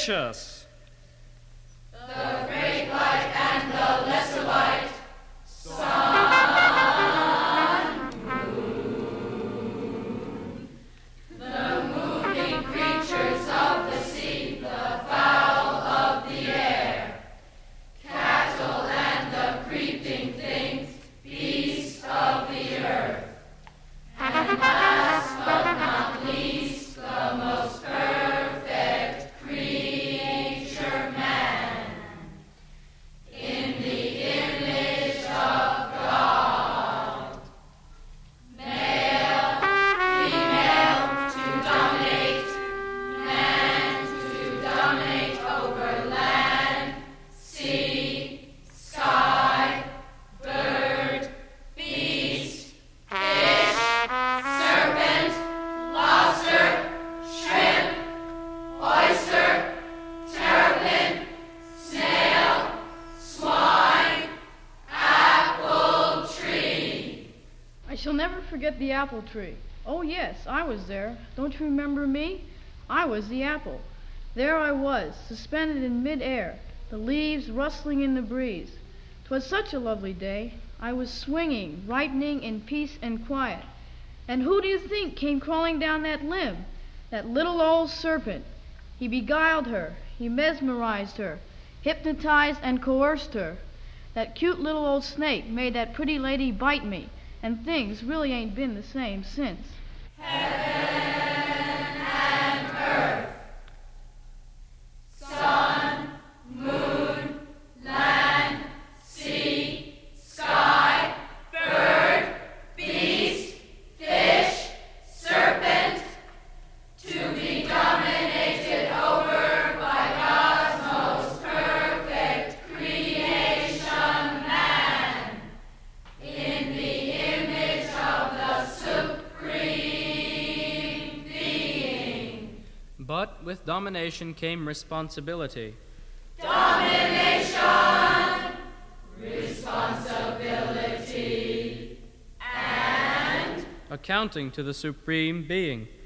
delicious. The great light and the lesser light, sun, moon. The moving creatures of the sea, the fowl of the air, cattle and the creeping things, beasts of the earth. And last but not least, the most perfect creature, man, in the image of God. Male, female, to dominate, man to dominate over land, sea, sky, bird, beast, fish, serpent, lobster, shrimp, oyster, terrapin, snail, swine, apple tree. I shall never forget the apple tree. Oh, yes, I was there. Don't you remember me? I was the apple. There I was, suspended in mid-air, the leaves rustling in the breeze. 'Twas such a lovely day. I was swinging, ripening in peace and quiet. And who do you think came crawling down that limb? That little old serpent. He beguiled her. He mesmerized her, hypnotized and coerced her. That cute little old snake made that pretty lady bite me, and things really ain't been the same since. Heaven and earth, sun, moon, land, sea, sky, bird, beast, fish, serpent, to be dominated over by God's most perfect creation, man, in the image of the Supreme Being. But with domination came responsibility. Domination, responsibility, and Accounting to the Supreme Being.